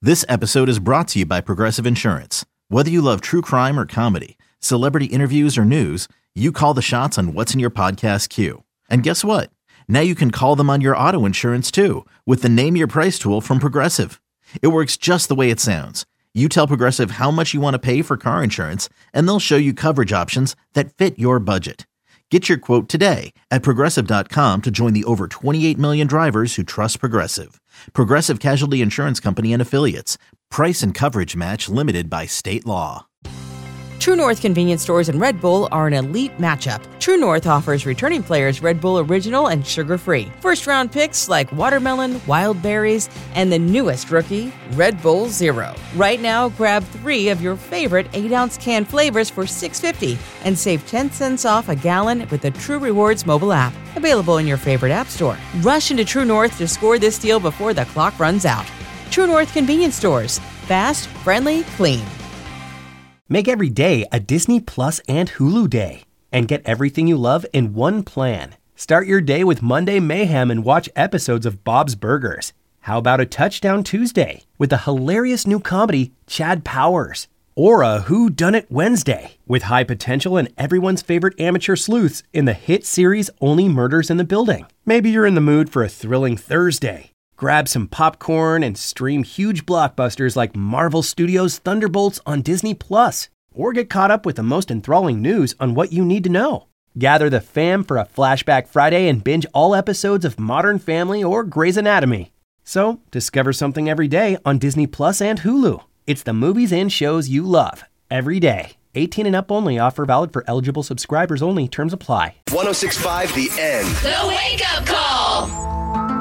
This episode is brought to you by Progressive Insurance. Whether you love true crime or comedy, celebrity interviews or news, you call the shots on what's in your podcast queue. And guess what? Now you can call them on your auto insurance too with the Name Your Price tool from Progressive. It works just the way it sounds. You tell Progressive how much you want to pay for car insurance, and they'll show you coverage options that fit your budget. Get your quote today at Progressive.com to join the over 28 million drivers who trust Progressive. Progressive Casualty Insurance Company and Affiliates. Price and coverage match limited by state law. True North convenience stores and Red Bull are an elite matchup. True North offers returning players Red Bull Original and sugar-free. First-round picks like watermelon, wild berries, and the newest rookie, Red Bull Zero. Right now, grab 3 of your favorite 8-ounce can flavors for $6.50 and save 10 cents off a gallon with the True Rewards mobile app. Available in your favorite app store. Rush into True North to score this deal before the clock runs out. True North convenience stores. Fast, friendly, clean. Make every day a Disney Plus and Hulu day and get everything you love in one plan. Start your day with Monday Mayhem and watch episodes of Bob's Burgers. How about a Touchdown Tuesday with the hilarious new comedy Chad Powers? Or a Who Done It Wednesday with high potential and everyone's favorite amateur sleuths in the hit series Only Murders in the Building. Maybe you're in the mood for a thrilling Thursday. Grab some popcorn and stream huge blockbusters like Marvel Studios' Thunderbolts on Disney+. Or get caught up with the most enthralling news on what you need to know. Gather the fam for a Flashback Friday and binge all episodes of Modern Family or Grey's Anatomy. So, discover something every day on Disney Plus and Hulu. It's the movies and shows you love every day. 18 and up only. Offer valid for eligible subscribers only. Terms apply. 106.5 The End. The Wake Up Call.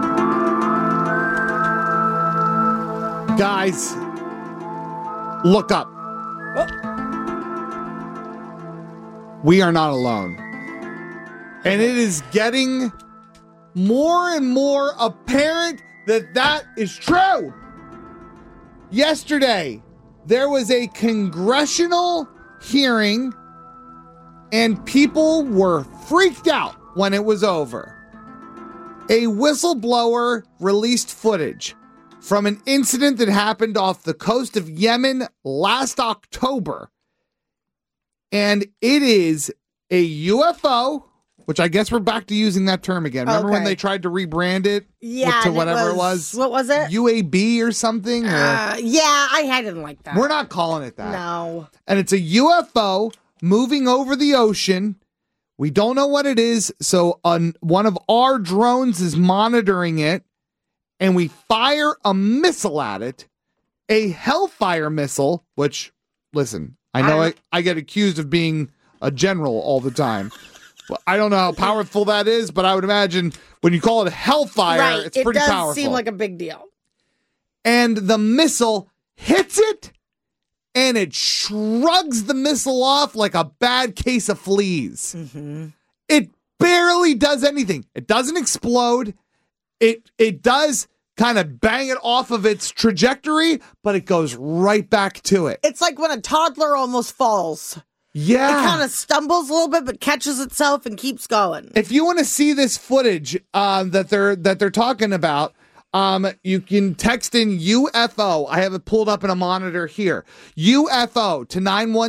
Guys, look up. We are not alone. And it is getting more and more apparent that that is true. Yesterday, there was a congressional hearing and people were freaked out when it was over. A whistleblower released footage from an incident that happened off the coast of Yemen last October. And it is a UFO, which I guess we're back to using that term again. Remember when they tried to rebrand it to whatever it was? What was it? UAB or something? I didn't like that. We're not calling it that. No. And it's a UFO moving over the ocean. We don't know what it is, so one of our drones is monitoring it. And we fire a missile at it, a Hellfire missile, which, listen, I know I get accused of being a general all the time. Well, I don't know how powerful that is, but I would imagine when you call it Hellfire, it's pretty powerful. It does seem like a big deal. And the missile hits it, and it shrugs the missile off like a bad case of fleas. Mm-hmm. It barely does anything. It doesn't explode. It does kind of bang it off of its trajectory, but it goes right back to it. It's like when a toddler almost falls. Yeah. It kind of stumbles a little bit, but catches itself and keeps going. If you want to see this footage that they're talking about, you can text in UFO. I have it pulled up in a monitor here. UFO to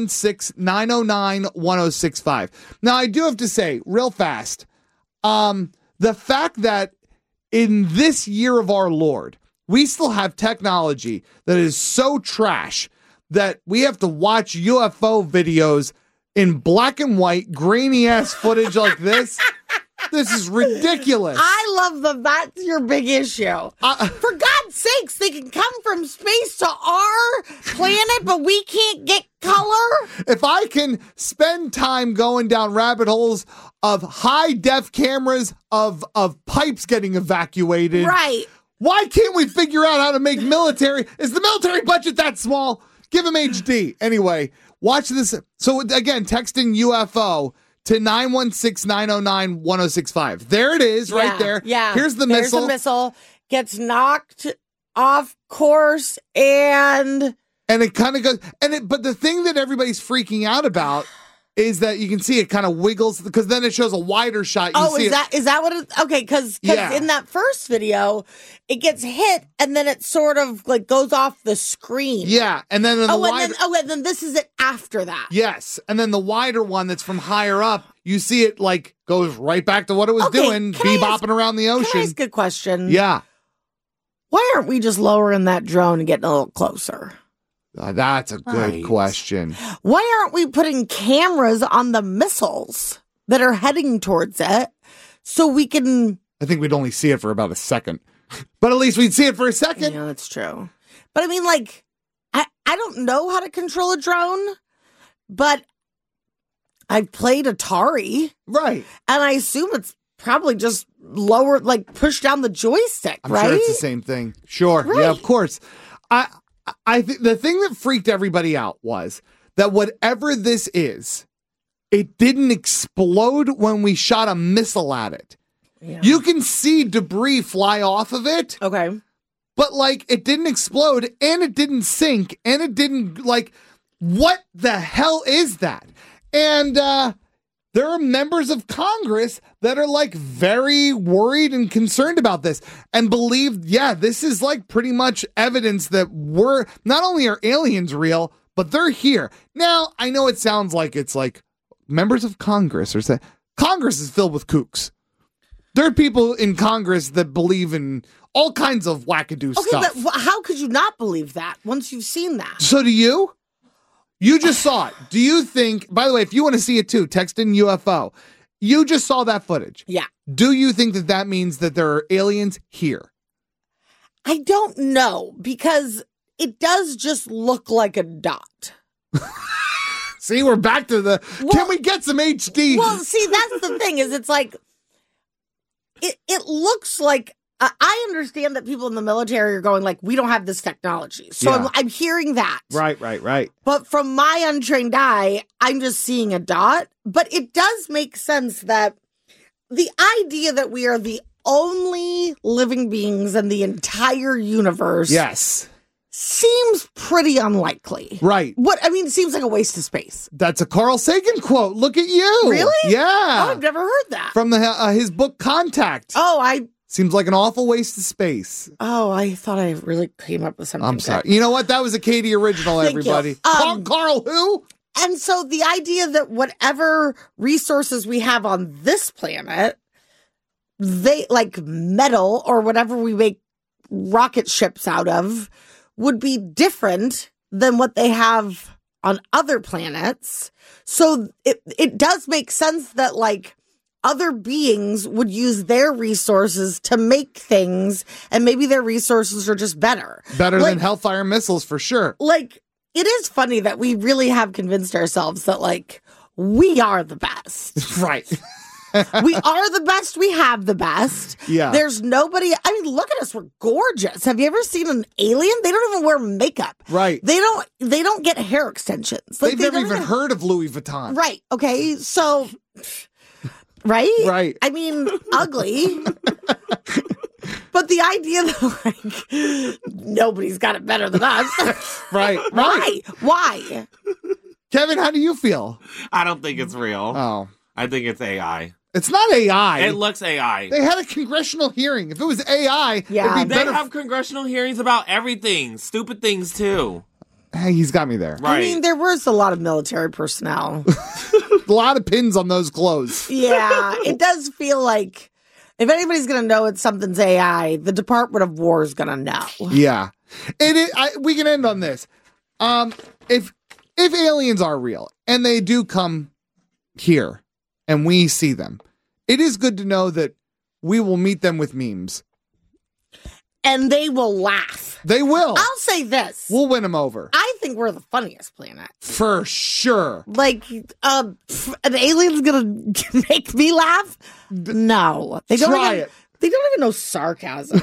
916-909-1065. Now, I do have to say, real fast, the fact that in this year of our Lord, we still have technology that is so trash that we have to watch UFO videos in black and white, grainy-ass footage like this. This is ridiculous. I love that's your big issue. For God's sakes, they can come from space to our planet, but we can't get color? If I can spend time going down rabbit holes of high-def cameras of pipes getting evacuated, right? Why can't we figure out how to make military? Is the military budget that small? Give them HD. Anyway, watch this. So again, text in UFO to 916-909-1065. There it is, right there. Yeah. Here's the There's missile. The missile gets knocked off course and it kind of goes. But the thing that everybody's freaking out about is that you can see it kind of wiggles because then it shows a wider shot. Is that what it? Okay, because in that first video, it gets hit and then it sort of like goes off the screen. Yeah, and then and then this is it after that. Yes, and then the wider one that's from higher up, you see it like goes right back to what it was doing, bebopping around the ocean. Can I ask a question? Yeah. Why aren't we just lowering that drone and getting a little closer? That's a good question. Why aren't we putting cameras on the missiles that are heading towards it so we can... I think we'd only see it for about a second. But at least we'd see it for a second. Yeah, that's true. But I mean, like, I don't know how to control a drone, but I've played Atari. Right. And I assume it's probably just lower, like push down the joystick, I'm right? sure it's the same thing. Sure. Right. Yeah, of course. I think the thing that freaked everybody out was that whatever this is, it didn't explode when we shot a missile at it. Yeah. You can see debris fly off of it. Okay. But like it didn't explode and it didn't sink and it didn't like, what the hell is that? And there are members of Congress that are like very worried and concerned about this and believe, this is like pretty much evidence that we're not only are aliens real, but they're here. Now, I know it sounds like it's like members of Congress are saying Congress is filled with kooks. There are people in Congress that believe in all kinds of wackadoo stuff. Okay, but how could you not believe that once you've seen that? So do you? You just saw it. Do you think, by the way, if you want to see it too, text in UFO. You just saw that footage. Yeah. Do you think that that means that there are aliens here? I don't know, because it does just look like a dot. See, we're back to can we get some HD? Well, see, that's the thing is it's like, it looks like, I understand that people in the military are going like, we don't have this technology. So I'm hearing that. Right. But from my untrained eye, I'm just seeing a dot. But it does make sense that the idea that we are the only living beings in the entire universe. Yes. Seems pretty unlikely. Right. It seems like a waste of space. That's a Carl Sagan quote. Look at you. Really? Yeah. Oh, I've never heard that. From his book Contact. Seems like an awful waste of space. Oh, I thought I really came up with something. I'm sorry. You know what? That was a Katie original, everybody. Carl who? And so the idea that whatever resources we have on this planet, they like metal or whatever we make rocket ships out of, would be different than what they have on other planets. So it does make sense that like other beings would use their resources to make things, and maybe their resources are just better. Better than Hellfire missiles for sure. Like, it is funny that we really have convinced ourselves that like we are the best. Right. We are the best. We have the best. Yeah. There's nobody. I mean, look at us. We're gorgeous. Have you ever seen an alien? They don't even wear makeup. Right. They don't get hair extensions. Like, They've never even heard of Louis Vuitton. Right. Okay. So, right? Right. I mean, ugly. But the idea that like nobody's got it better than us. Right. Why? Kevin, how do you feel? I don't think it's real. Oh. I think it's AI. It's not AI. It looks AI. They had a congressional hearing. If it was AI, it'd be They better. have congressional hearings about everything. Stupid things, too. Hey, he's got me there. Right. I mean, there was a lot of military personnel. A lot of pins on those clothes. Yeah, it does feel like if anybody's going to know it's something's AI, the Department of War is going to know. Yeah. We can end on this. If aliens are real and they do come here and we see them, it is good to know that we will meet them with memes. And they will laugh. They will. I'll say this. We'll win them over. I think we're the funniest planet. For sure. Like, an alien's going to make me laugh? No. They don't They don't even know sarcasm.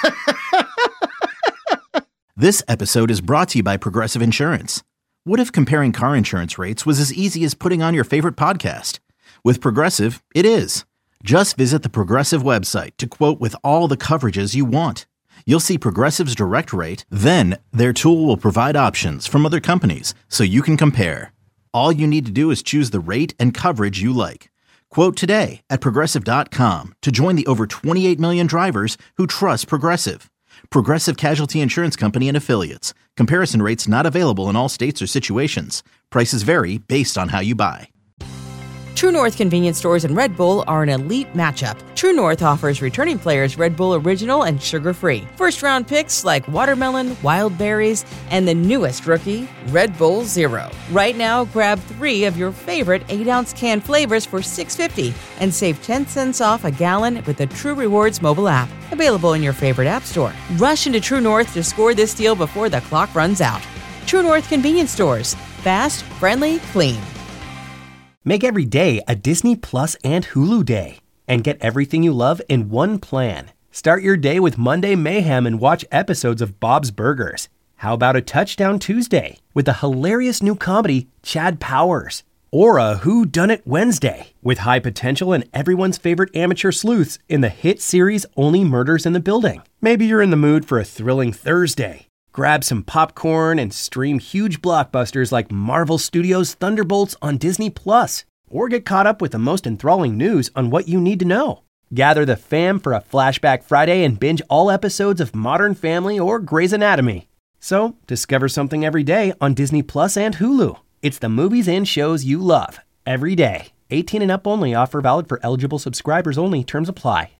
This episode is brought to you by Progressive Insurance. What if comparing car insurance rates was as easy as putting on your favorite podcast? With Progressive, it is. Just visit the Progressive website to quote with all the coverages you want. You'll see Progressive's direct rate, then their tool will provide options from other companies so you can compare. All you need to do is choose the rate and coverage you like. Quote today at Progressive.com to join the over 28 million drivers who trust Progressive. Progressive Casualty Insurance Company and Affiliates. Comparison rates not available in all states or situations. Prices vary based on how you buy. True North convenience stores and Red Bull are an elite matchup. True North offers returning players Red Bull Original and sugar-free. First-round picks like watermelon, wild berries, and the newest rookie, Red Bull Zero. Right now, grab 3 of your favorite 8-ounce can flavors for $6.50 and save 10 cents off a gallon with the True Rewards mobile app. Available in your favorite app store. Rush into True North to score this deal before the clock runs out. True North convenience stores. Fast, friendly, clean. Make every day a Disney Plus and Hulu day and get everything you love in one plan. Start your day with Monday Mayhem and watch episodes of Bob's Burgers. How about a Touchdown Tuesday with the hilarious new comedy Chad Powers? Or a Who Done It Wednesday with high potential and everyone's favorite amateur sleuths in the hit series Only Murders in the Building. Maybe you're in the mood for a thrilling Thursday. Grab some popcorn and stream huge blockbusters like Marvel Studios' Thunderbolts on Disney+. Or get caught up with the most enthralling news on What You Need to Know. Gather the fam for a Flashback Friday and binge all episodes of Modern Family or Grey's Anatomy. So, discover something every day on Disney Plus and Hulu. It's the movies and shows you love every day. 18 and up only. Offer valid for eligible subscribers only. Terms apply.